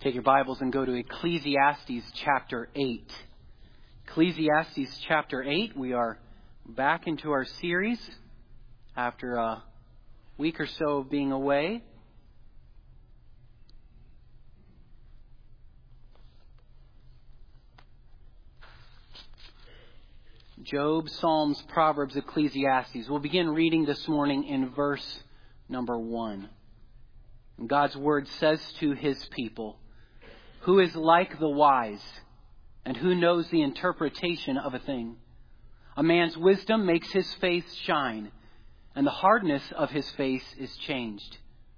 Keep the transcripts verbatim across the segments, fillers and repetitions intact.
Take your Bibles and go to Ecclesiastes chapter eight. Ecclesiastes chapter eight. We are back into our series after a week or so of being away. Job, Psalms, Proverbs, Ecclesiastes. We'll begin reading this morning in verse number one. And God's word says to his people, "Who is like the wise, and who knows the interpretation of a thing? A man's wisdom makes his face shine, and the hardness of his face is changed.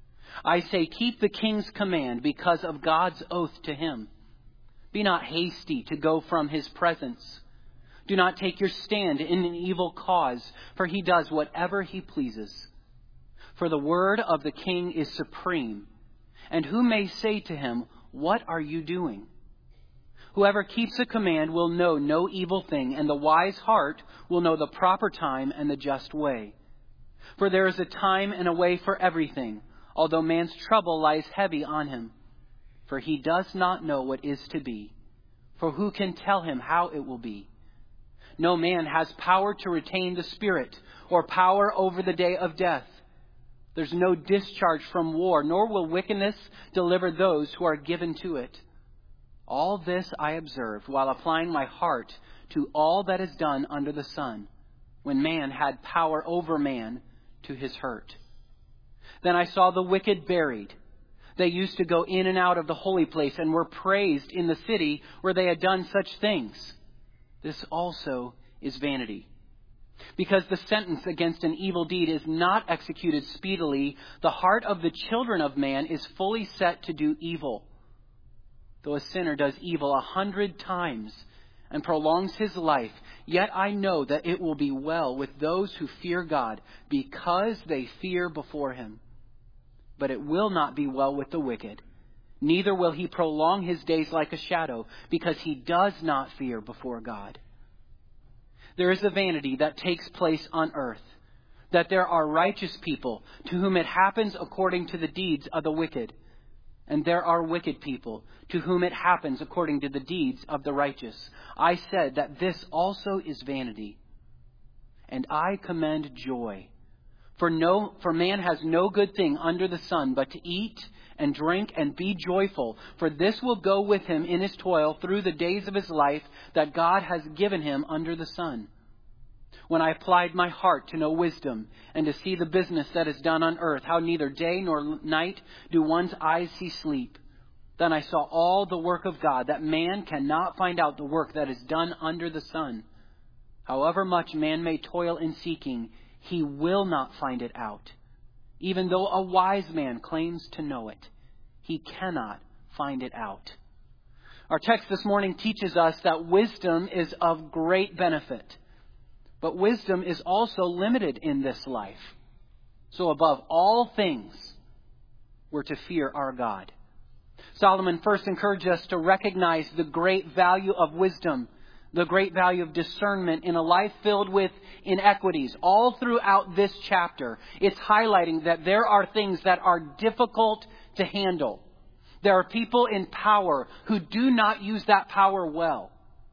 I say, keep the king's command because of God's oath to him. Be not hasty to go from his presence. Do not take your stand in an evil cause, for he does whatever he pleases. For the word of the king is supreme, and who may say to him, what are you doing? Whoever keeps a command will know no evil thing, and the wise heart will know the proper time and the just way. For there is a time and a way for everything, although man's trouble lies heavy on him. For he does not know what is to be. For who can tell him how it will be? No man has power to retain the spirit, or power over the day of death. There's no discharge from war, nor will wickedness deliver those who are given to it. All this I observed while applying my heart to all that is done under the sun, when man had power over man to his hurt. Then I saw the wicked buried. They used to go in and out of the holy place and were praised in the city where they had done such things. This also is vanity. Because the sentence against an evil deed is not executed speedily, the heart of the children of man is fully set to do evil. Though a sinner does evil a hundred times and prolongs his life, yet I know that it will be well with those who fear God, because they fear before him. But it will not be well with the wicked. Neither will he prolong his days like a shadow, because he does not fear before God. There is a vanity that takes place on earth, that there are righteous people to whom it happens according to the deeds of the wicked, and there are wicked people to whom it happens according to the deeds of the righteous. I said that this also is vanity, and I commend joy. For no, for man has no good thing under the sun but to eat and drink and be joyful, for this will go with him in his toil through the days of his life that God has given him under the sun. When I applied my heart to know wisdom and to see the business that is done on earth, how neither day nor night do one's eyes see sleep, then I saw all the work of God, that man cannot find out the work that is done under the sun. However much man may toil in seeking, he will not find it out. Even though a wise man claims to know it, he cannot find it out. Our text this morning teaches us that wisdom is of great benefit. But wisdom is also limited in this life. So above all things, we're to fear our God. Solomon first encouraged us to recognize the great value of wisdom, the great value of discernment in a life filled with inequities. All throughout this chapter, it's highlighting that there are things that are difficult to handle. There are people in power who do not use that power well.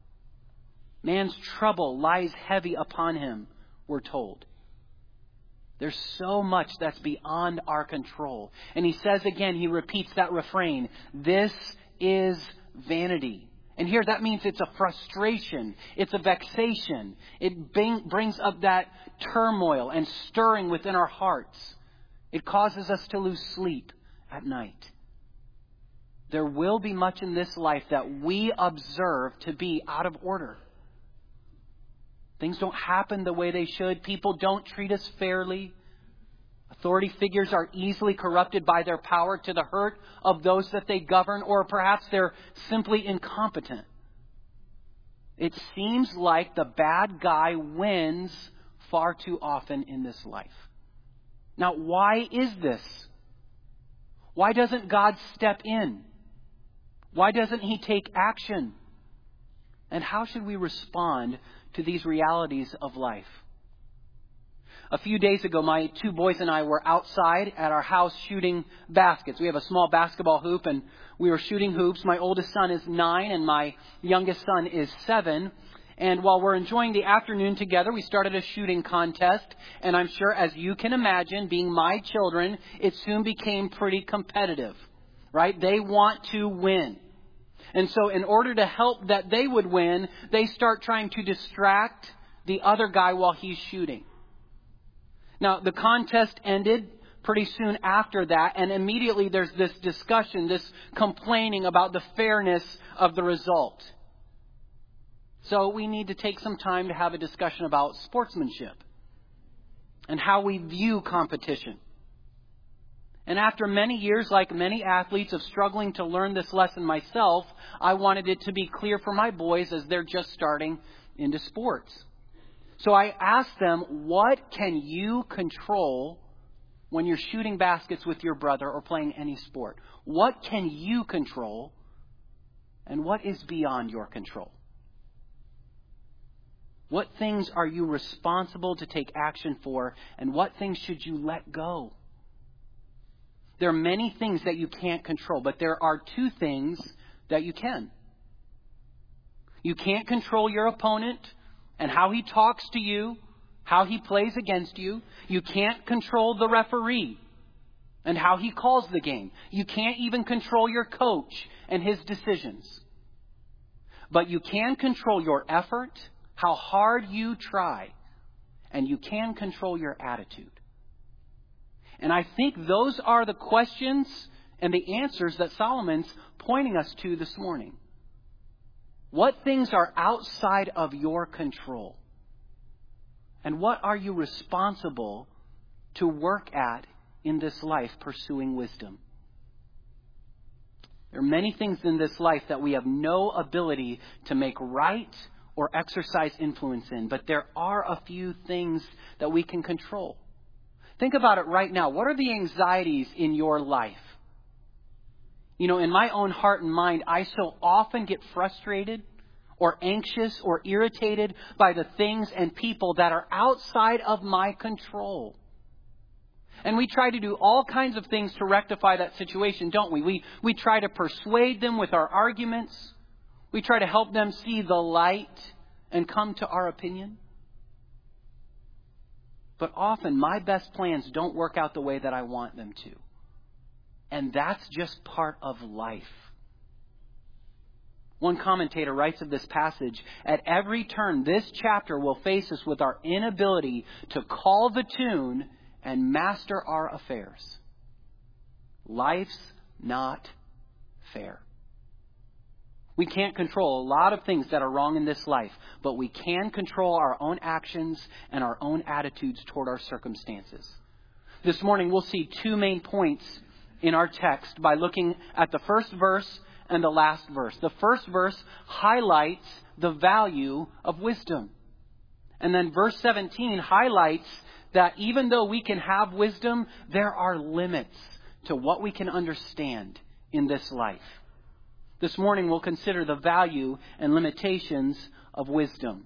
Man's trouble lies heavy upon him, we're told. There's so much that's beyond our control. And he says again, he repeats that refrain, this is vanity. And here that means it's a frustration. It's a vexation. It bring, brings up that turmoil and stirring within our hearts. It causes us to lose sleep at night. There will be much in this life that we observe to be out of order. Things don't happen the way they should. People don't treat us fairly. Authority figures are easily corrupted by their power to the hurt of those that they govern, or perhaps they're simply incompetent. It seems like the bad guy wins far too often in this life. Now, why is this? Why doesn't God step in? Why doesn't he take action? And how should we respond to these realities of life? A few days ago, my two boys and I were outside at our house shooting baskets. We have a small basketball hoop, and we were shooting hoops. My oldest son is nine, and my youngest son is seven. And while we're enjoying the afternoon together, we started a shooting contest. And I'm sure, as you can imagine, being my children, it soon became pretty competitive, right? They want to win. And so in order to help that they would win, they start trying to distract the other guy while he's shooting. Now, the contest ended pretty soon after that, and immediately there's this discussion, this complaining about the fairness of the result. So we need to take some time to have a discussion about sportsmanship and how we view competition. And after many years, like many athletes, of struggling to learn this lesson myself, I wanted it to be clear for my boys as they're just starting into sports. So I asked them, what can you control when you're shooting baskets with your brother or playing any sport? What can you control, and what is beyond your control? What things are you responsible to take action for, and what things should you let go? There are many things that you can't control, but there are two things that you can. You can't control your opponent and how he talks to you, how he plays against you. You can't control the referee and how he calls the game. You can't even control your coach and his decisions. But you can control your effort, how hard you try, and you can control your attitude. And I think those are the questions and the answers that Solomon's pointing us to this morning. What things are outside of your control? And what are you responsible to work at in this life pursuing wisdom? There are many things in this life that we have no ability to make right or exercise influence in, but there are a few things that we can control. Think about it right now. What are the anxieties in your life? You know, in my own heart and mind, I so often get frustrated or anxious or irritated by the things and people that are outside of my control. And we try to do all kinds of things to rectify that situation, don't we? We, we try to persuade them with our arguments. We try to help them see the light and come to our opinion. But often my best plans don't work out the way that I want them to. And that's just part of life. One commentator writes of this passage, at every turn, this chapter will face us with our inability to call the tune and master our affairs. Life's not fair. We can't control a lot of things that are wrong in this life, but we can control our own actions and our own attitudes toward our circumstances. This morning we'll see two main points in our text by looking at the first verse and the last verse. The first verse highlights the value of wisdom. And then verse seventeen highlights that even though we can have wisdom, there are limits to what we can understand in this life. This morning we'll consider the value and limitations of wisdom.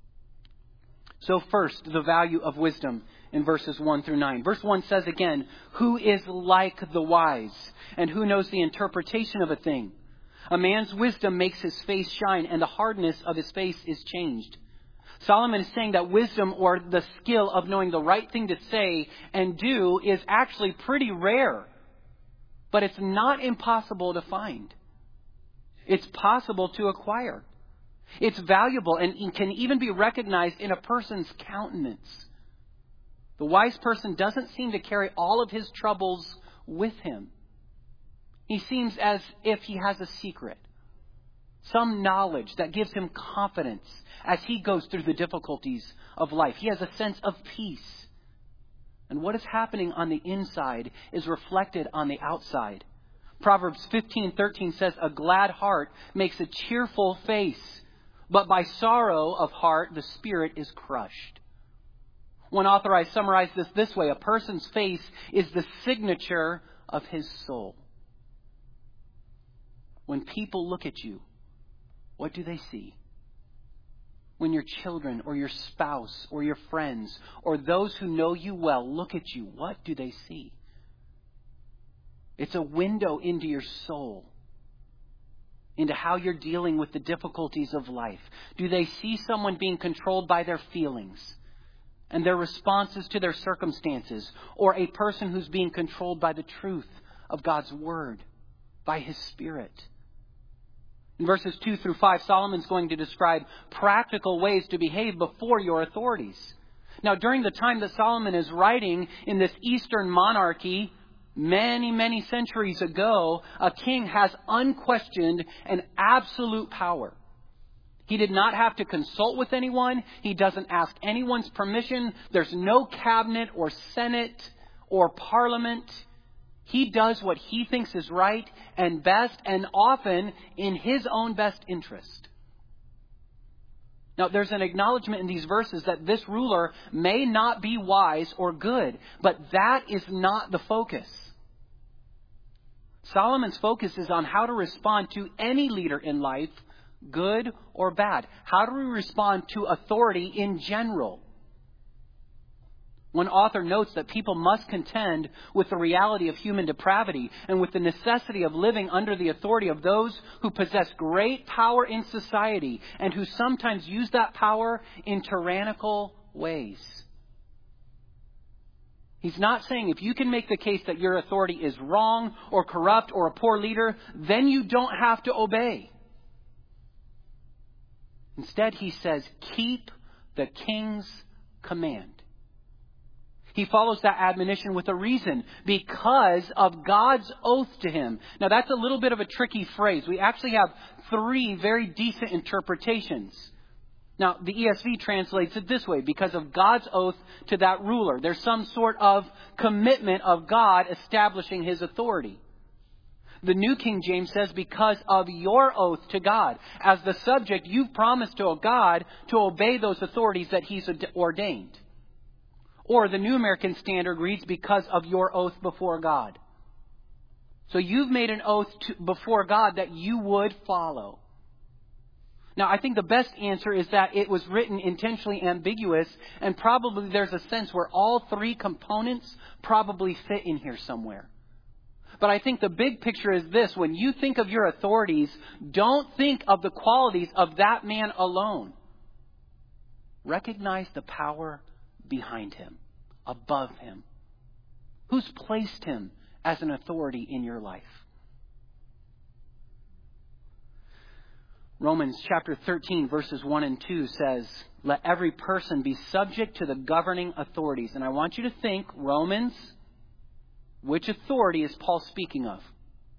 So first, the value of wisdom in verses one through nine. Verse one says again, who is like the wise, and who knows the interpretation of a thing? A man's wisdom makes his face shine, and the hardness of his face is changed. Solomon is saying that wisdom, or the skill of knowing the right thing to say and do, is actually pretty rare. But it's not impossible to find. It's possible to acquire. It's valuable and can even be recognized in a person's countenance. The wise person doesn't seem to carry all of his troubles with him. He seems as if he has a secret, some knowledge that gives him confidence as he goes through the difficulties of life. He has a sense of peace. And what is happening on the inside is reflected on the outside. Proverbs fifteen thirteen says, a glad heart makes a cheerful face, but by sorrow of heart the spirit is crushed. One author I summarized this this way: a person's face is the signature of his soul. When people look at you, what do they see? when your children or your spouse or your friends or those who know you well look at you, what do they see? It's a window into your soul, into how you're dealing with the difficulties of life. Do they see someone being controlled by their feelings and their responses to their circumstances, or a person who's being controlled by the truth of God's Word, by His Spirit? In verses two through five, Solomon's going to describe practical ways to behave before your authorities. Now, during the time that Solomon is writing in this Eastern monarchy, many, many centuries ago, a king has unquestioned and absolute power. He did not have to consult with anyone. He doesn't ask anyone's permission. There's no cabinet or senate or parliament. He does what he thinks is right and best, and often in his own best interest. Now, there's an acknowledgement in these verses that this ruler may not be wise or good, but that is not the focus. Solomon's focus is on how to respond to any leader in life, good or bad. How do we respond to authority in general? One author notes that people must contend with the reality of human depravity and with the necessity of living under the authority of those who possess great power in society and who sometimes use that power in tyrannical ways. He's not saying if you can make the case that your authority is wrong or corrupt or a poor leader, then you don't have to obey. Instead, he says, keep the king's command. He follows that admonition with a reason, because of God's oath to him. Now, that's a little bit of a tricky phrase. We actually have three very decent interpretations. Now, the E S V translates it this way: because of God's oath to that ruler. There's some sort of commitment of God establishing his authority. The New King James says, because of your oath to God. As the subject, you've promised to God to obey those authorities that he's ordained. Or the New American Standard reads, because of your oath before God. So you've made an oath to, before God that you would follow. Now, I think the best answer is that it was written intentionally ambiguous, and probably there's a sense where all three components probably fit in here somewhere. But I think the big picture is this: when you think of your authorities, don't think of the qualities of that man alone. Recognize the power behind him, above him. Who's placed him as an authority in your life? Romans chapter thirteen, verses one and two says, let every person be subject to the governing authorities. And I want you to think, Romans, which authority is Paul speaking of?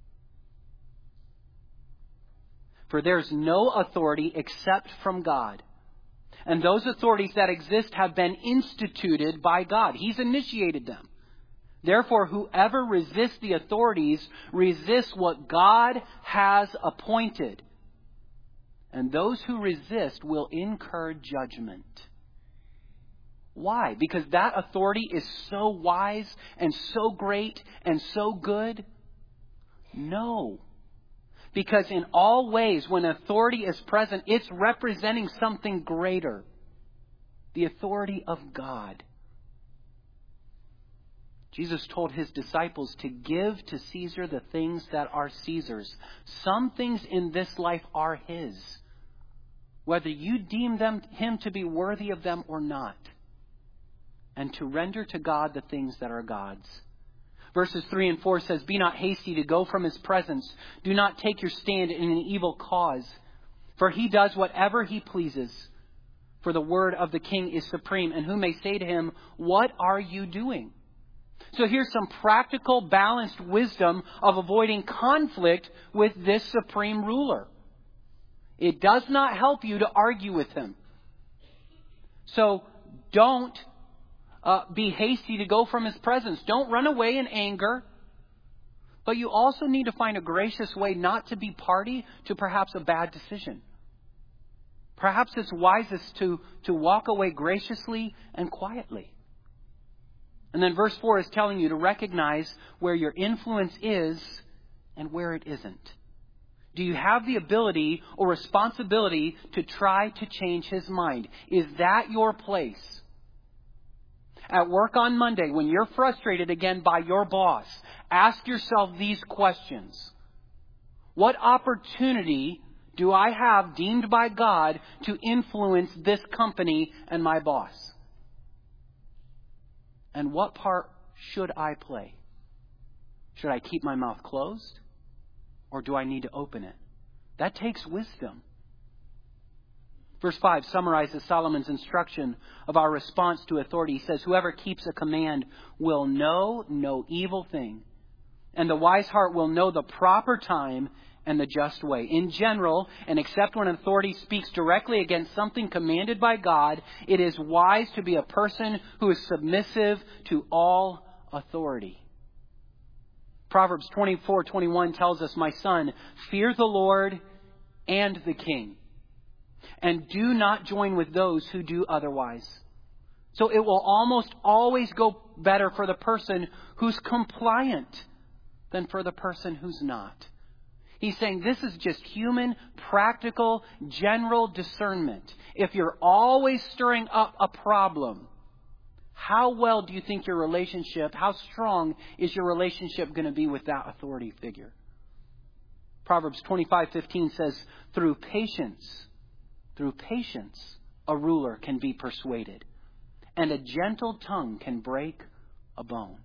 For there's no authority except from God. And those authorities that exist have been instituted by God. He's initiated them. Therefore, whoever resists the authorities resists what God has appointed. And those who resist will incur judgment. Why? Because that authority is so wise and so great and so good? No. Because in all ways, when authority is present, it's representing something greater. The authority of God. Jesus told his disciples to give to Caesar the things that are Caesar's. Some things in this life are his, whether you deem them him to be worthy of them or not. And to render to God the things that are God's. Verses three and four says, be not hasty to go from his presence. Do not take your stand in an evil cause. For he does whatever he pleases. For the word of the king is supreme. And who may say to him, what are you doing? So here's some practical, balanced wisdom of avoiding conflict with this supreme ruler. It does not help you to argue with him. So don't Uh, be hasty to go from his presence. Don't run away in anger. But you also need to find a gracious way not to be party to perhaps a bad decision. Perhaps it's wisest to, to walk away graciously and quietly. And then verse four is telling you to recognize where your influence is and where it isn't. Do you have the ability or responsibility to try to change his mind? Is that your place? At work on Monday, when you're frustrated again by your boss, ask yourself these questions. What opportunity do I have deemed by God to influence this company and my boss? And what part should I play? Should I keep my mouth closed? Or do I need to open it? That takes wisdom. Verse five summarizes Solomon's instruction of our response to authority. He says, whoever keeps a command will know no evil thing, and the wise heart will know the proper time and the just way. In general, and except when authority speaks directly against something commanded by God, it is wise to be a person who is submissive to all authority. Proverbs twenty-four twenty-one tells us, my son, fear the Lord and the king, and do not join with those who do otherwise. So it will almost always go better for the person who's compliant than for the person who's not. He's saying this is just human, practical, general discernment. If you're always stirring up a problem, how well do you think your relationship, how strong is your relationship going to be with that authority figure? Proverbs twenty-five fifteen says, through patience, through patience, a ruler can be persuaded, and a gentle tongue can break a bone.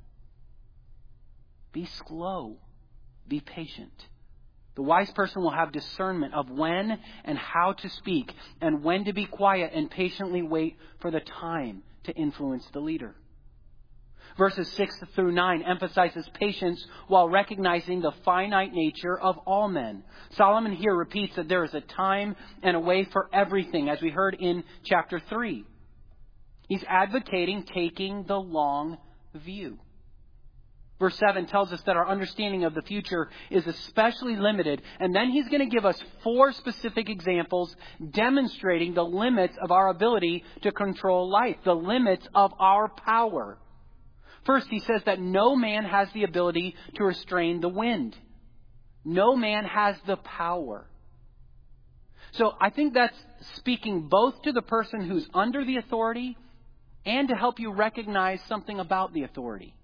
Be slow, be patient. The wise person will have discernment of when and how to speak, and when to be quiet and patiently wait for the time to influence the leader. Verses six through nine emphasizes patience while recognizing the finite nature of all men. Solomon here repeats that there is a time and a way for everything, as we heard in chapter three. He's advocating taking the long view. Verse seven tells us that our understanding of the future is especially limited. And then he's going to give us four specific examples demonstrating the limits of our ability to control life, the limits of our power. First, he says that no man has the ability to restrain the wind. No man has the power. So I think that's speaking both to the person who's under the authority and to help you recognize something about the authority.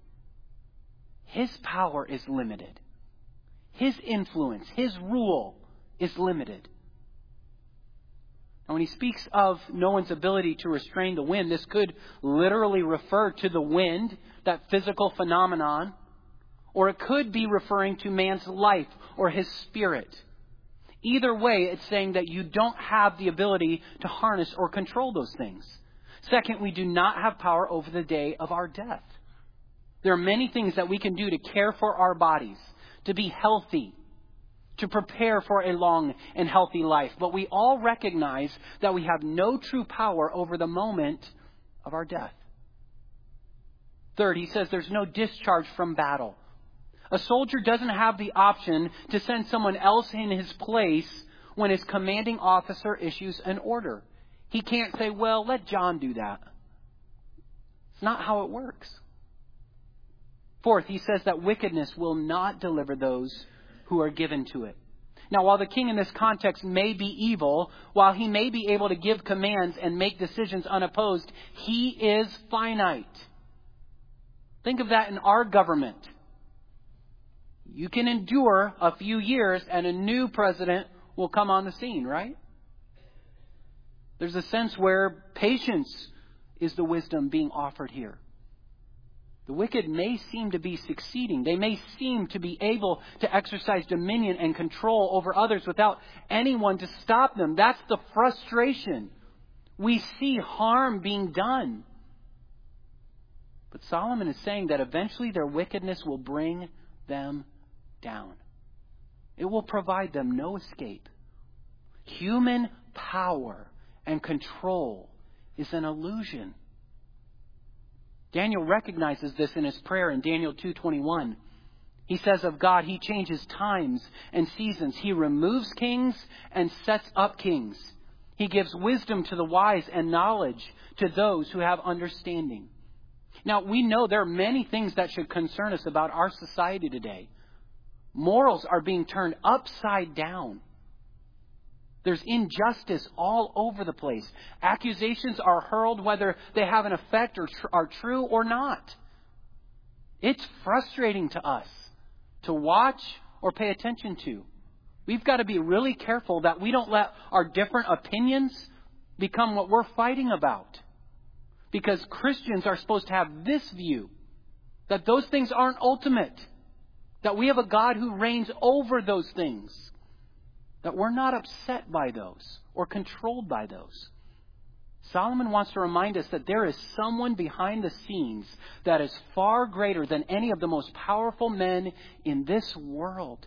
His power is limited. His influence, his rule is limited. And when he speaks of no one's ability to restrain the wind, this could literally refer to the wind, that physical phenomenon, or it could be referring to man's life or his spirit. Either way, it's saying that you don't have the ability to harness or control those things. Second, we do not have power over the day of our death. There are many things that we can do to care for our bodies, to be healthy, to prepare for a long and healthy life. But we all recognize that we have no true power over the moment of our death. Third, he says there's no discharge from battle. A soldier doesn't have the option to send someone else in his place when his commanding officer issues an order. He can't say, well, let John do that. It's not how it works. Fourth, he says that wickedness will not deliver those who are given to it. Now, while the king in this context may be evil, while he may be able to give commands and make decisions unopposed, he is finite. Think of that in our government. You can endure a few years and a new president will come on the scene, right? There's a sense where patience is the wisdom being offered here. The wicked may seem to be succeeding. They may seem to be able to exercise dominion and control over others without anyone to stop them. That's the frustration. We see harm being done. But Solomon is saying that eventually their wickedness will bring them down. It will provide them no escape. Human power and control is an illusion. Daniel recognizes this in his prayer in Daniel two twenty-one. He says of God, he changes times and seasons. He removes kings and sets up kings. He gives wisdom to the wise and knowledge to those who have understanding. Now, we know there are many things that should concern us about our society today. Morals are being turned upside down. There's injustice all over the place. Accusations are hurled whether they have an effect or tr- are true or not. It's frustrating to us to watch or pay attention to. We've got to be really careful that we don't let our different opinions become what we're fighting about. Because Christians are supposed to have this view, that those things aren't ultimate, that we have a God who reigns over those things, that we're not upset by those or controlled by those. Solomon wants to remind us that there is someone behind the scenes that is far greater than any of the most powerful men in this world.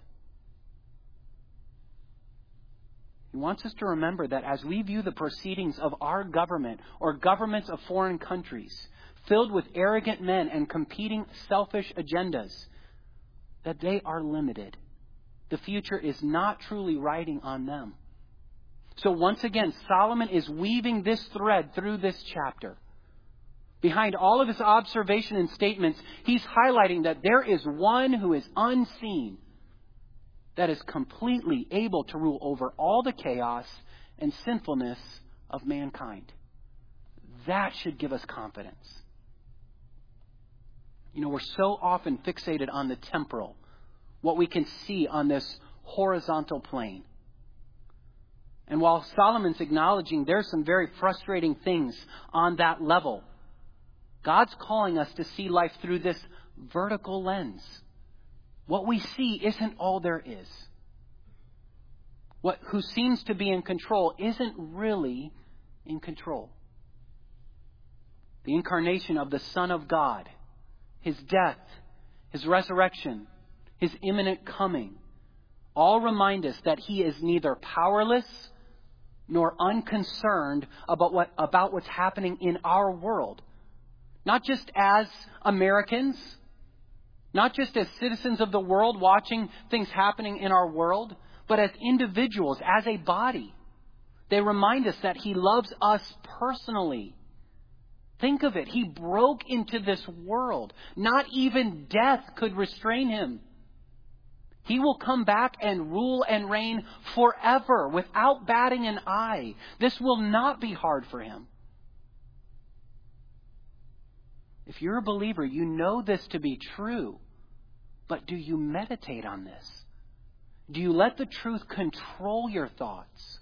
He wants us to remember that as we view the proceedings of our government or governments of foreign countries, filled with arrogant men and competing selfish agendas, that they are limited. The future is not truly riding on them. So once again, Solomon is weaving this thread through this chapter. Behind all of his observation and statements, he's highlighting that there is one who is unseen, that is completely able to rule over all the chaos and sinfulness of mankind. That should give us confidence. You know, we're so often fixated on the temporal, what we can see on this horizontal plane. And while Solomon's acknowledging there's some very frustrating things on that level, God's calling us to see life through this vertical lens. What we see isn't all there is. What who seems to be in control isn't really in control. The incarnation of the Son of God, His death, His resurrection, His imminent coming, all remind us that He is neither powerless nor unconcerned about what about what's happening in our world. Not just as Americans, not just as citizens of the world watching things happening in our world, but as individuals, as a body. They remind us that He loves us personally. Think of it. He broke into this world. Not even death could restrain Him. He will come back and rule and reign forever without batting an eye. This will not be hard for Him. If you're a believer, you know this to be true. But do you meditate on this? Do you let the truth control your thoughts?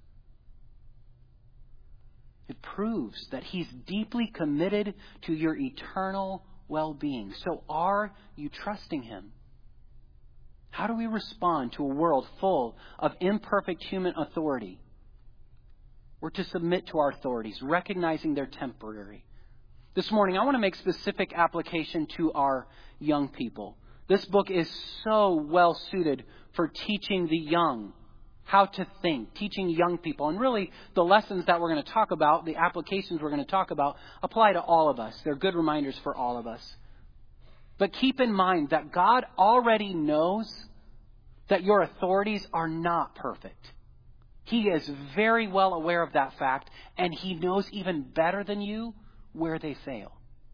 It proves that He's deeply committed to your eternal well-being. So are you trusting Him? How do we respond to a world full of imperfect human authority? We're to submit to our authorities, recognizing they're temporary. This morning, I want to make specific application to our young people. This book is so well suited for teaching the young how to think, teaching young people. And really, the lessons that we're going to talk about, the applications we're going to talk about, apply to all of us. They're good reminders for all of us. But keep in mind that God already knows that your authorities are not perfect. He is very well aware of that fact, and He knows even better than you where they fail.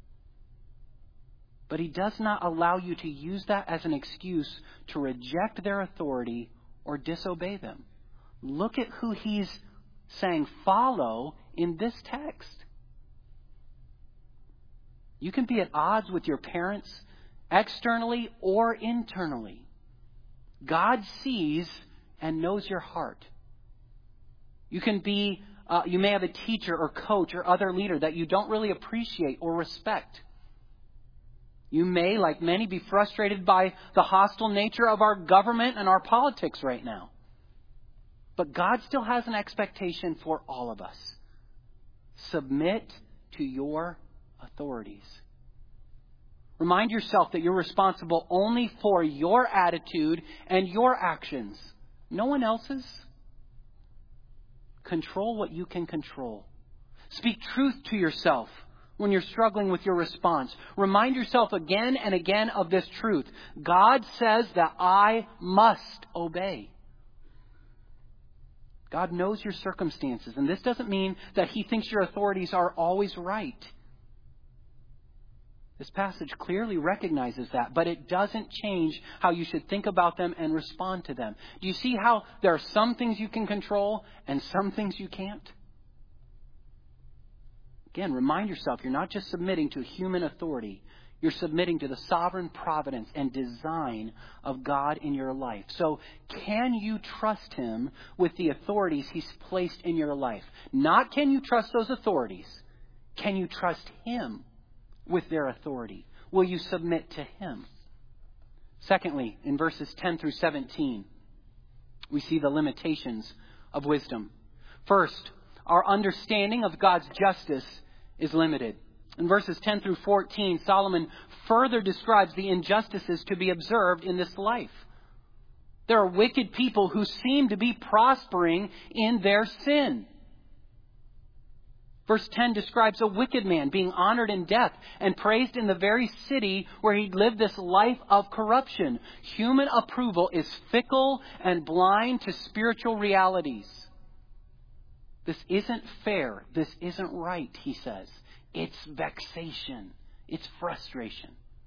But He does not allow you to use that as an excuse to reject their authority or disobey them. Look at who He's saying follow in this text. You can be at odds with your parents externally or internally. God sees and knows your heart. You can be, uh, you may have a teacher or coach or other leader that you don't really appreciate or respect. You may, like many, be frustrated by the hostile nature of our government and our politics right now. But God still has an expectation for all of us. Submit to your authorities. Remind yourself that you're responsible only for your attitude and your actions, no one else's. Control what you can control. Speak truth to yourself when you're struggling with your response. Remind yourself again and again of this truth. God says that I must obey. God knows your circumstances, and this doesn't mean that He thinks your authorities are always right. This passage clearly recognizes that, but it doesn't change how you should think about them and respond to them. Do you see how there are some things you can control and some things you can't? Again, remind yourself, you're not just submitting to human authority. You're submitting to the sovereign providence and design of God in your life. So can you trust Him with the authorities He's placed in your life? Not can you trust those authorities. Can you trust Him with their authority? Will you submit to Him? Secondly, in verses ten through seventeen, we see the limitations of wisdom. First, our understanding of God's justice is limited. In verses ten through fourteen, Solomon further describes the injustices to be observed in this life. There are wicked people who seem to be prospering in their sin. Verse ten describes a wicked man being honored in death and praised in the very city where he lived this life of corruption. Human approval is fickle and blind to spiritual realities. This isn't fair. This isn't right, he says. It's vexation. It's frustration.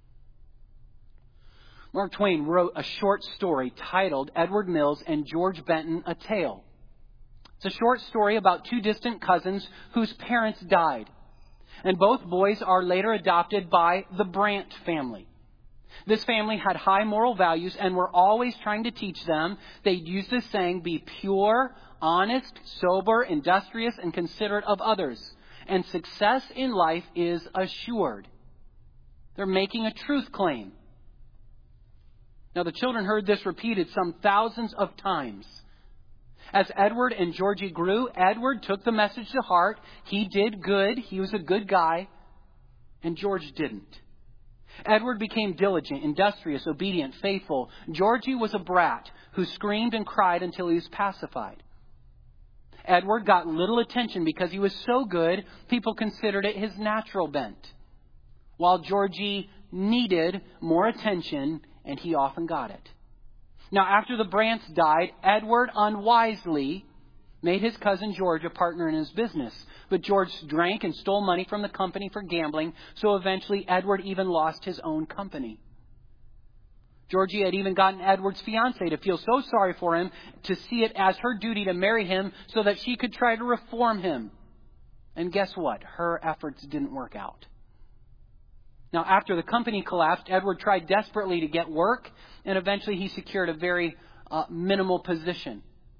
Mark Twain wrote a short story titled Edward Mills and George Benton, A Tale. It's a short story about two distant cousins whose parents died. And both boys are later adopted by the Brant family. This family had high moral values and were always trying to teach them. They used this saying, be pure, honest, sober, industrious, and considerate of others. And success in life is assured. They're making a truth claim. Now the children heard this repeated some thousands of times. As Edward and Georgie grew, Edward took the message to heart. He did good. He was a good guy. And George didn't. Edward became diligent, industrious, obedient, faithful. Georgie was a brat who screamed and cried until he was pacified. Edward got little attention because he was so good, people considered it his natural bent. While Georgie needed more attention, and he often got it. Now, after the Brants died, Edward unwisely made his cousin George a partner in his business. But George drank and stole money from the company for gambling, so eventually Edward even lost his own company. Georgie had even gotten Edward's fiancée to feel so sorry for him, to see it as her duty to marry him so that she could try to reform him. And guess what? Her efforts didn't work out. Now, after the company collapsed, Edward tried desperately to get work, and eventually he secured a very uh, minimal position.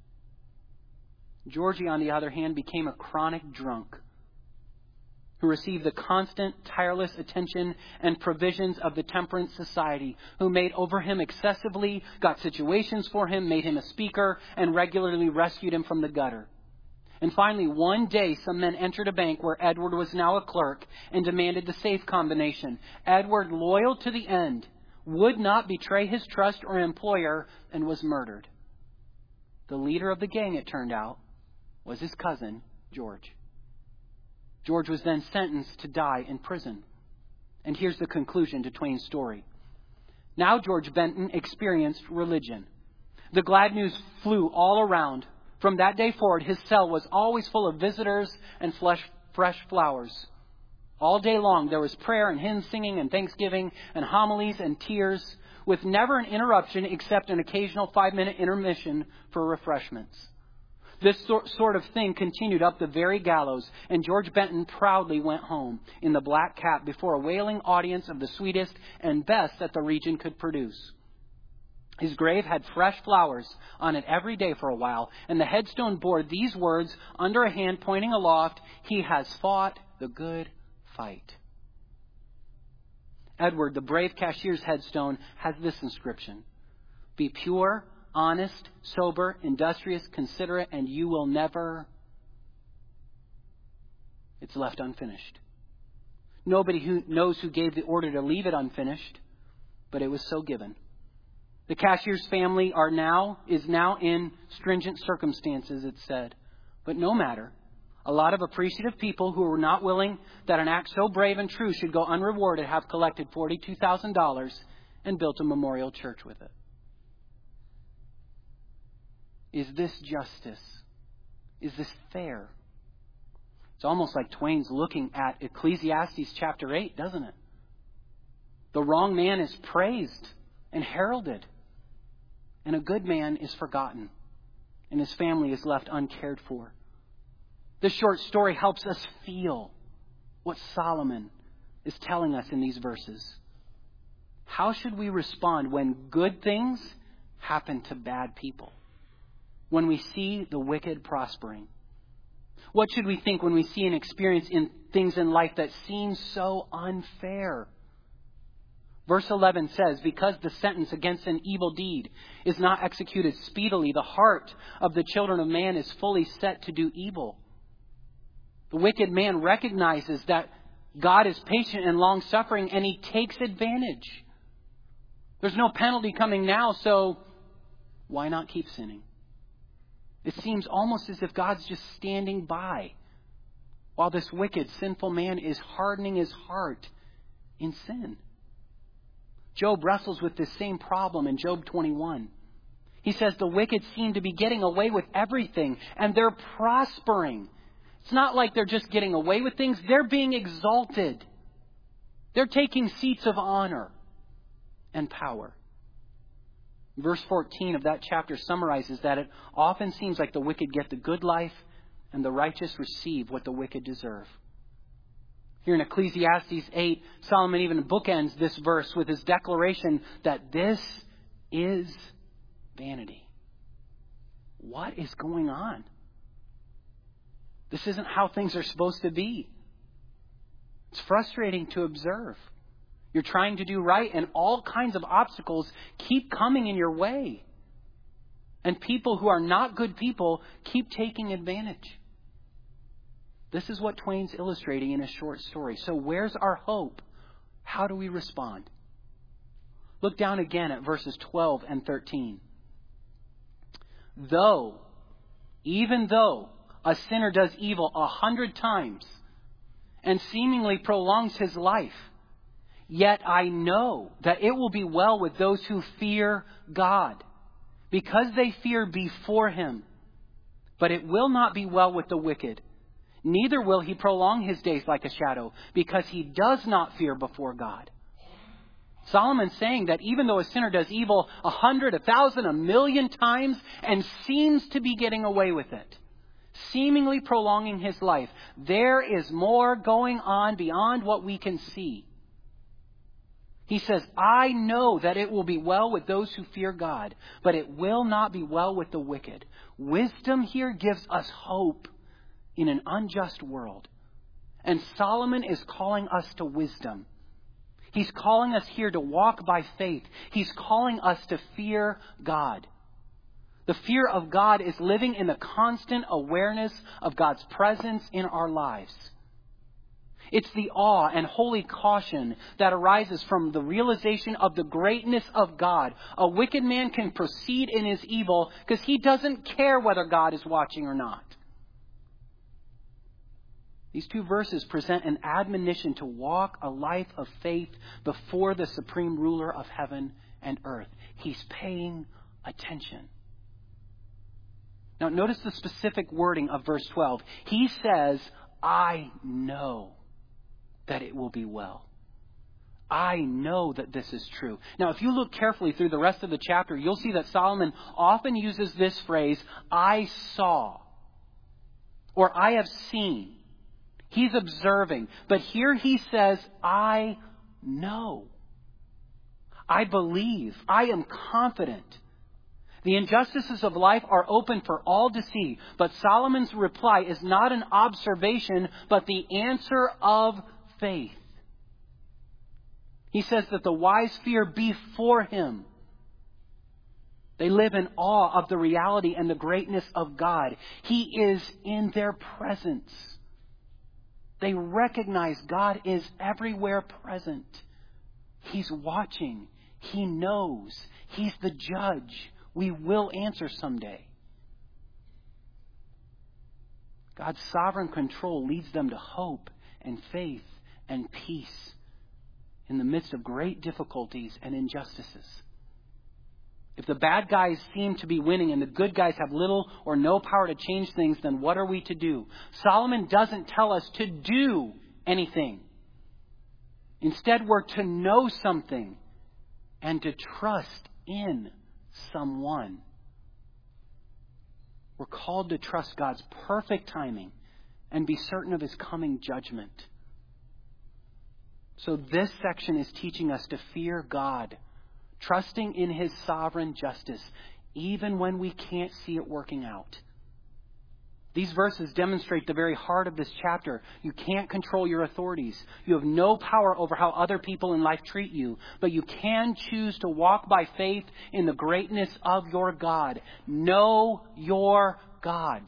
Georgie, on the other hand, became a chronic drunk who received the constant, tireless attention and provisions of the temperance society, who made over him excessively, got situations for him, made him a speaker, and regularly rescued him from the gutter. And finally, one day, some men entered a bank where Edward was now a clerk and demanded the safe combination. Edward, loyal to the end, would not betray his trust or employer and was murdered. The leader of the gang, it turned out, was his cousin, George. George was then sentenced to die in prison. And here's the conclusion to Twain's story. Now George Benton experienced religion. The glad news flew all around. From that day forward, his cell was always full of visitors and fresh, fresh flowers. All day long, there was prayer and hymn singing and thanksgiving and homilies and tears, with never an interruption except an occasional five-minute intermission for refreshments. This sort of thing continued up the very gallows, and George Benton proudly went home in the black cap before a wailing audience of the sweetest and best that the region could produce. His grave had fresh flowers on it every day for a while, and the headstone bore these words under a hand pointing aloft, "He has fought the good fight." Edward, the brave cashier's headstone, has this inscription: "Be pure, honest, sober, industrious, considerate, and you will never..." It's left unfinished. Nobody who knows who gave the order to leave it unfinished, but it was so given. The cashier's family are now is now in stringent circumstances, it said. But no matter. A lot of appreciative people who were not willing that an act so brave and true should go unrewarded have collected forty-two thousand dollars and built a memorial church with it. Is this justice? Is this fair? It's almost like Twain's looking at Ecclesiastes chapter eight, doesn't it? The wrong man is praised and heralded, and a good man is forgotten, and his family is left uncared for. This short story helps us feel what Solomon is telling us in these verses. How should we respond when good things happen to bad people? When we see the wicked prospering? What should we think when we see and experience in things in life that seem so unfair? Verse eleven says, because the sentence against an evil deed is not executed speedily, the heart of the children of man is fully set to do evil. The wicked man recognizes that God is patient and long-suffering, and he takes advantage. There's no penalty coming now, so why not keep sinning? It seems almost as if God's just standing by while this wicked, sinful man is hardening his heart in sin. Job wrestles with this same problem in Job twenty-one. He says the wicked seem to be getting away with everything, and they're prospering. It's not like they're just getting away with things. They're being exalted. They're taking seats of honor and power. Verse fourteen of that chapter summarizes that it often seems like the wicked get the good life and the righteous receive what the wicked deserve. Here in Ecclesiastes eight, Solomon even bookends this verse with his declaration that this is vanity. What is going on? This isn't how things are supposed to be. It's frustrating to observe. You're trying to do right, and all kinds of obstacles keep coming in your way. And people who are not good people keep taking advantage. This is what Twain's illustrating in a short story. So where's our hope? How do we respond? Look down again at verses twelve and thirteen. Though, even though a sinner does evil a hundred times and seemingly prolongs his life, yet I know that it will be well with those who fear God, because they fear before him. But it will not be well with the wicked. Neither will he prolong his days like a shadow, because he does not fear before God. Solomon's saying that even though a sinner does evil a hundred, a thousand, a million times and seems to be getting away with it, seemingly prolonging his life, there is more going on beyond what we can see. He says, I know that it will be well with those who fear God, but it will not be well with the wicked. Wisdom here gives us hope in an unjust world. And Solomon is calling us to wisdom. He's calling us here to walk by faith. He's calling us to fear God. The fear of God is living in the constant awareness of God's presence in our lives. It's the awe and holy caution that arises from the realization of the greatness of God. A wicked man can proceed in his evil because he doesn't care whether God is watching or not. These two verses present an admonition to walk a life of faith before the supreme ruler of heaven and earth. He's paying attention. Now, notice the specific wording of verse twelve. He says, I know that it will be well. I know that this is true. Now, if you look carefully through the rest of the chapter, you'll see that Solomon often uses this phrase, I saw, or I have seen. He's observing. But here he says, I know. I believe. I am confident. The injustices of life are open for all to see. But Solomon's reply is not an observation, but the answer of faith. He says that the wise fear before him. They live in awe of the reality and the greatness of God. He is in their presence. They recognize God is everywhere present. He's watching. He knows. He's the judge. We will answer someday. God's sovereign control leads them to hope and faith and peace in the midst of great difficulties and injustices. If the bad guys seem to be winning and the good guys have little or no power to change things, then what are we to do? Solomon doesn't tell us to do anything. Instead, we're to know something and to trust in someone. We're called to trust God's perfect timing and be certain of His coming judgment. So this section is teaching us to fear God, trusting in His sovereign justice, even when we can't see it working out. These verses demonstrate the very heart of this chapter. You can't control your authorities. You have no power over how other people in life treat you, but you can choose to walk by faith in the greatness of your God. Know your God.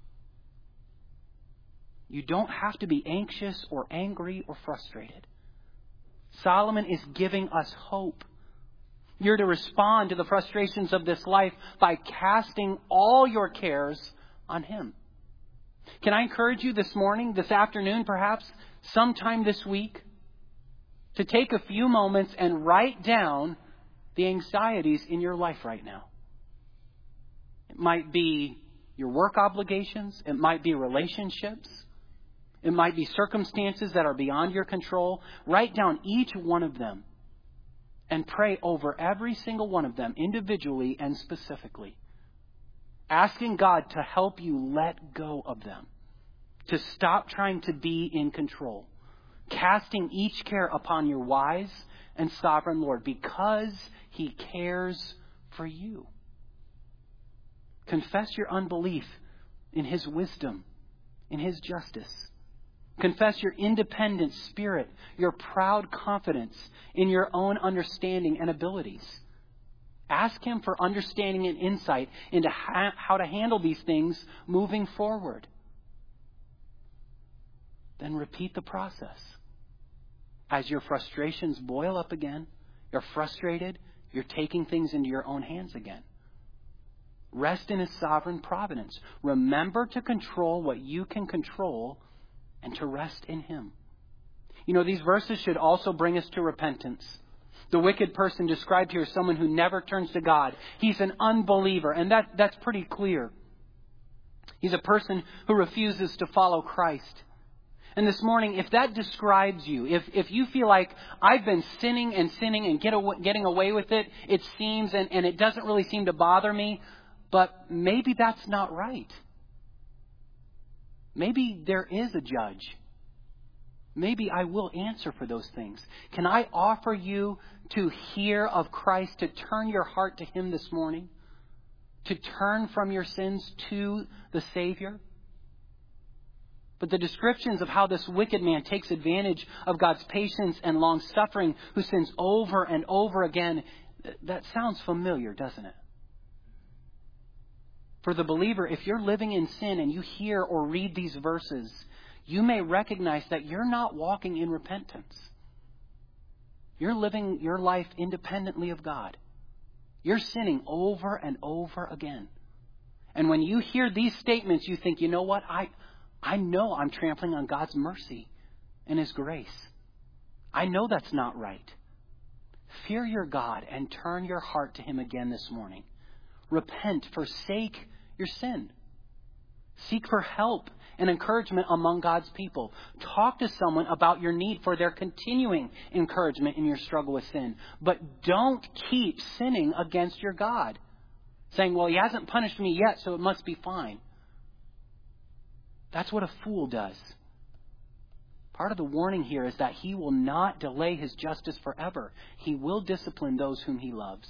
You don't have to be anxious or angry or frustrated. Solomon is giving us hope. You're to respond to the frustrations of this life by casting all your cares on Him. Can I encourage you this morning, this afternoon, perhaps, sometime this week, to take a few moments and write down the anxieties in your life right now? It might be your work obligations. It might be relationships. It might be circumstances that are beyond your control. Write down each one of them and pray over every single one of them individually and specifically. Asking God to help you let go of them. To stop trying to be in control. Casting each care upon your wise and sovereign Lord because He cares for you. Confess your unbelief in His wisdom, in His justice. Confess your independent spirit, your proud confidence in your own understanding and abilities. Ask Him for understanding and insight into how to handle these things moving forward. Then repeat the process. As your frustrations boil up again, you're frustrated, you're taking things into your own hands again. Rest in His sovereign providence. Remember to control what you can control and to rest in Him. You know, these verses should also bring us to repentance. The wicked person described here is someone who never turns to God. He's an unbeliever, and that, that's pretty clear. He's a person who refuses to follow Christ. And this morning, if that describes you, if, if you feel like I've been sinning and sinning and get away, getting away with it, it seems, and, and it doesn't really seem to bother me, but maybe that's not right. Maybe there is a judge. Maybe I will answer for those things. Can I offer you to hear of Christ, to turn your heart to Him this morning? To turn from your sins to the Savior? But the descriptions of how this wicked man takes advantage of God's patience and long-suffering, who sins over and over again, that sounds familiar, doesn't it? For the believer, if you're living in sin and you hear or read these verses, you may recognize that you're not walking in repentance. You're living your life independently of God. You're sinning over and over again. And when you hear these statements, you think, you know what? I, I know I'm trampling on God's mercy and His grace. I know that's not right. Fear your God and turn your heart to Him again this morning. Repent, forsake your sin. Seek for help and encouragement among God's people. Talk to someone about your need for their continuing encouragement in your struggle with sin. But don't keep sinning against your God, saying, well, He hasn't punished me yet, so it must be fine. That's what a fool does. Part of the warning here is that He will not delay His justice forever. He will discipline those whom He loves.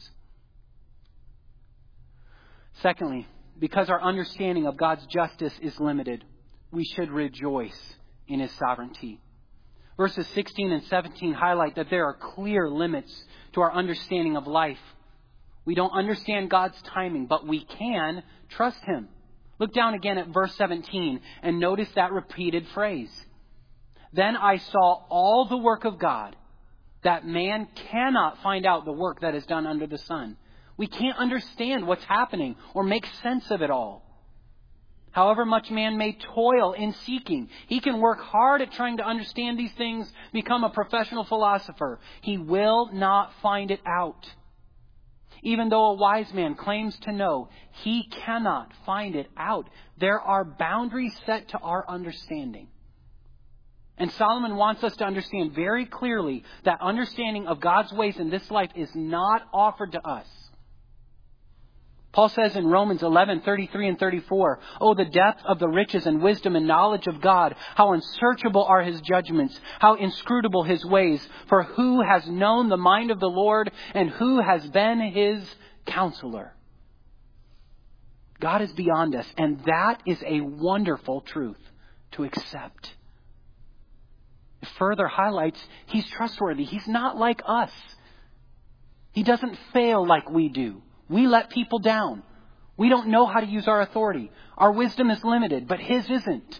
Secondly, because our understanding of God's justice is limited, we should rejoice in His sovereignty. Verses sixteen and seventeen highlight that there are clear limits to our understanding of life. We don't understand God's timing, but we can trust Him. Look down again at verse seventeen and notice that repeated phrase. Then I saw all the work of God, that man cannot find out the work that is done under the sun. We can't understand what's happening or make sense of it all. However much man may toil in seeking, he can work hard at trying to understand these things, become a professional philosopher. He will not find it out. Even though a wise man claims to know, he cannot find it out. There are boundaries set to our understanding. And Solomon wants us to understand very clearly that understanding of God's ways in this life is not offered to us. Paul says in Romans eleven, thirty-three and thirty-four, "Oh, the depth of the riches and wisdom and knowledge of God! How unsearchable are His judgments! How inscrutable His ways! For who has known the mind of the Lord, and who has been His counselor?" God is beyond us, and that is a wonderful truth to accept. It further highlights He's trustworthy. He's not like us. He doesn't fail like we do. We let people down. We don't know how to use our authority. Our wisdom is limited, but His isn't.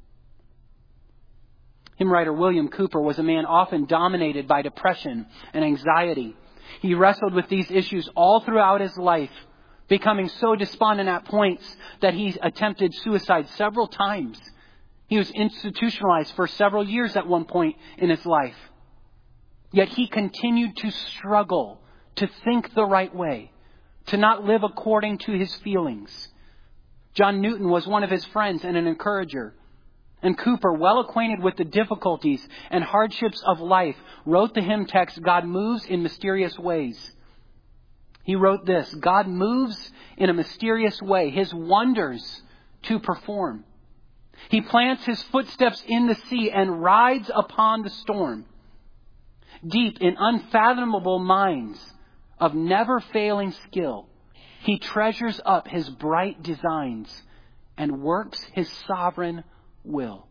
Hymn writer William Cooper was a man often dominated by depression and anxiety. He wrestled with these issues all throughout his life, becoming so despondent at points that he attempted suicide several times. He was institutionalized for several years at one point in his life. Yet he continued to struggle to think the right way, to not live according to his feelings. John Newton was one of his friends and an encourager. And Cooper, well acquainted with the difficulties and hardships of life, wrote the hymn text, "God moves in mysterious ways." He wrote this: "God moves in a mysterious way, His wonders to perform. He plants His footsteps in the sea and rides upon the storm. Deep in unfathomable minds of never failing skill, He treasures up His bright designs and works His sovereign will.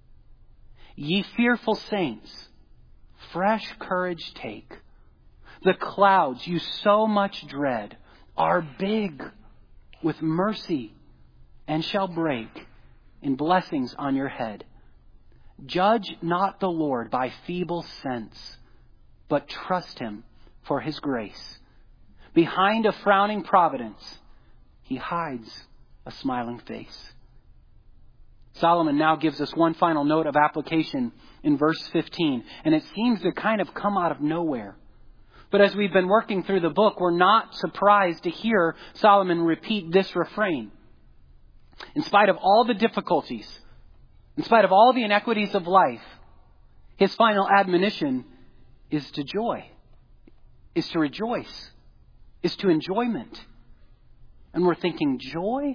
Ye fearful saints, fresh courage take. The clouds you so much dread are big with mercy and shall break in blessings on your head. Judge not the Lord by feeble sense, but trust Him for His grace. Behind a frowning providence, He hides a smiling face." Solomon now gives us one final note of application in verse fifteen, and it seems to kind of come out of nowhere. But as we've been working through the book, we're not surprised to hear Solomon repeat this refrain. In spite of all the difficulties, in spite of all the inequities of life, his final admonition is to joy, is to rejoice, is to enjoyment. And we're thinking, joy?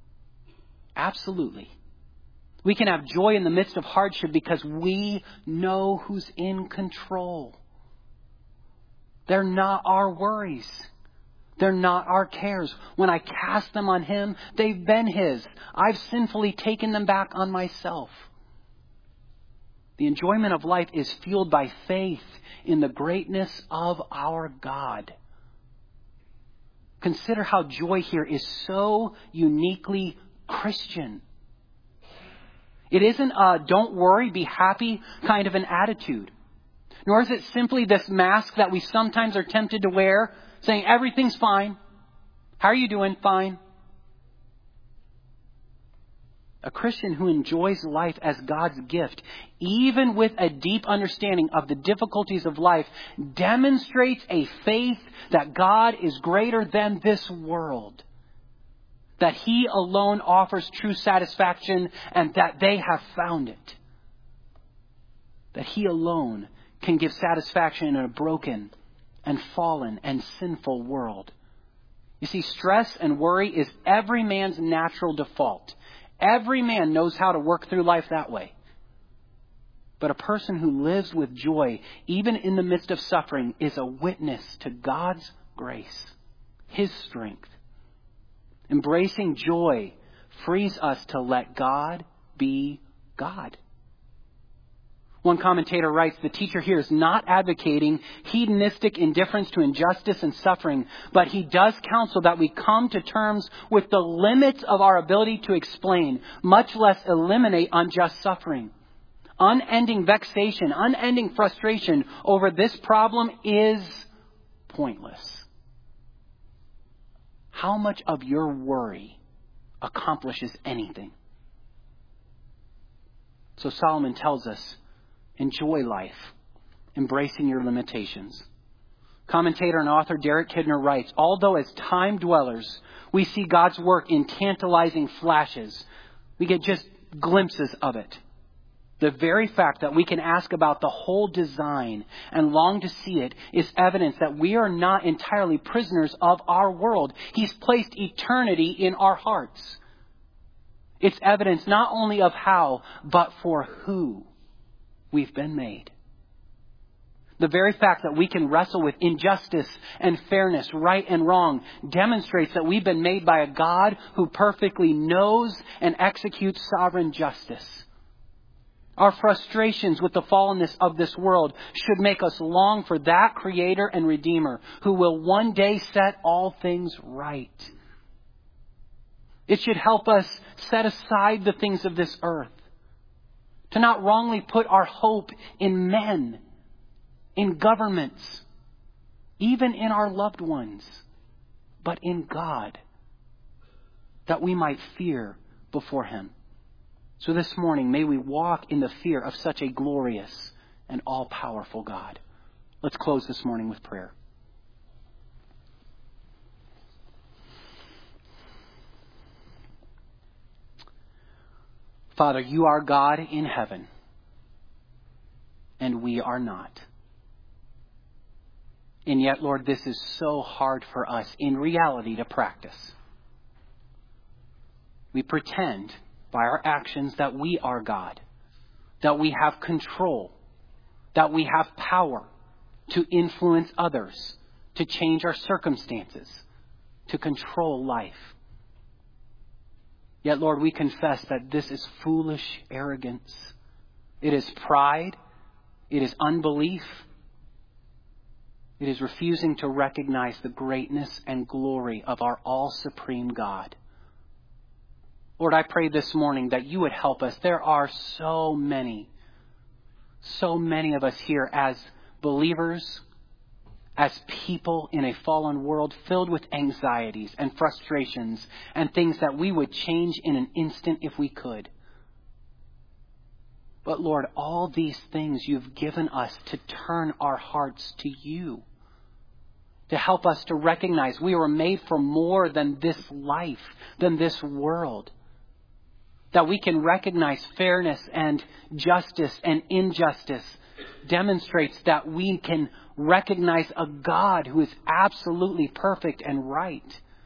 Absolutely. We can have joy in the midst of hardship because we know who's in control. They're not our worries. They're not our cares. When I cast them on Him, they've been His. I've sinfully taken them back on myself. The enjoyment of life is fueled by faith in the greatness of our God. Consider how joy here is so uniquely Christian. It isn't a don't worry, be happy kind of an attitude. Nor is it simply this mask that we sometimes are tempted to wear, saying everything's fine. How are you doing? Fine. A Christian who enjoys life as God's gift, even with a deep understanding of the difficulties of life, demonstrates a faith that God is greater than this world. That He alone offers true satisfaction and that they have found it. That He alone can give satisfaction in a broken and fallen and sinful world. You see, stress and worry is every man's natural default. Every man knows how to work through life that way. But a person who lives with joy, even in the midst of suffering, is a witness to God's grace, His strength. Embracing joy frees us to let God be God. One commentator writes, the teacher here is not advocating hedonistic indifference to injustice and suffering, but he does counsel that we come to terms with the limits of our ability to explain, much less eliminate unjust suffering. Unending vexation, unending frustration over this problem is pointless. How much of your worry accomplishes anything? So Solomon tells us, enjoy life, embracing your limitations. Commentator and author Derek Kidner writes, although as time dwellers, we see God's work in tantalizing flashes, we get just glimpses of it. The very fact that we can ask about the whole design and long to see it is evidence that we are not entirely prisoners of our world. He's placed eternity in our hearts. It's evidence not only of how, but for who we've been made. The very fact that we can wrestle with injustice and fairness, right and wrong, demonstrates that we've been made by a God who perfectly knows and executes sovereign justice. Our frustrations with the fallenness of this world should make us long for that Creator and Redeemer who will one day set all things right. It should help us set aside the things of this earth, to not wrongly put our hope in men, in governments, even in our loved ones, but in God, that we might fear before Him. So this morning, may we walk in the fear of such a glorious and all-powerful God. Let's close this morning with prayer. Father, you are God in heaven, and we are not. And yet, Lord, this is so hard for us in reality to practice. We pretend by our actions that we are God, that we have control, that we have power to influence others, to change our circumstances, to control life. Yet, Lord, we confess that this is foolish arrogance. It is pride. It is unbelief. It is refusing to recognize the greatness and glory of our all-supreme God. Lord, I pray this morning that you would help us. There are so many, so many of us here as believers, as people in a fallen world filled with anxieties and frustrations and things that we would change in an instant if we could. But Lord, all these things you've given us to turn our hearts to you, to help us to recognize we were made for more than this life, than this world. That we can recognize fairness and justice and injustice demonstrates that we can recognize a God who is absolutely perfect and right.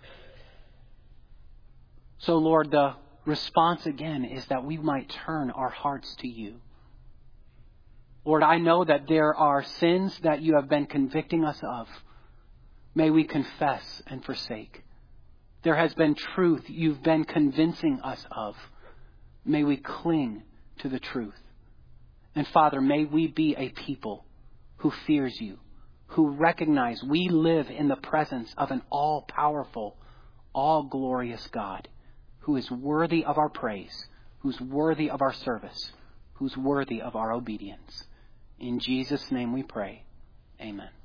So, Lord, the response again is that we might turn our hearts to you. Lord, I know that there are sins that you have been convicting us of. May we confess and forsake. There has been truth you've been convincing us of. May we cling to the truth. And Father, may we be a people who fears you, who recognize we live in the presence of an all-powerful, all-glorious God who is worthy of our praise, who's worthy of our service, who's worthy of our obedience. In Jesus' name we pray. Amen.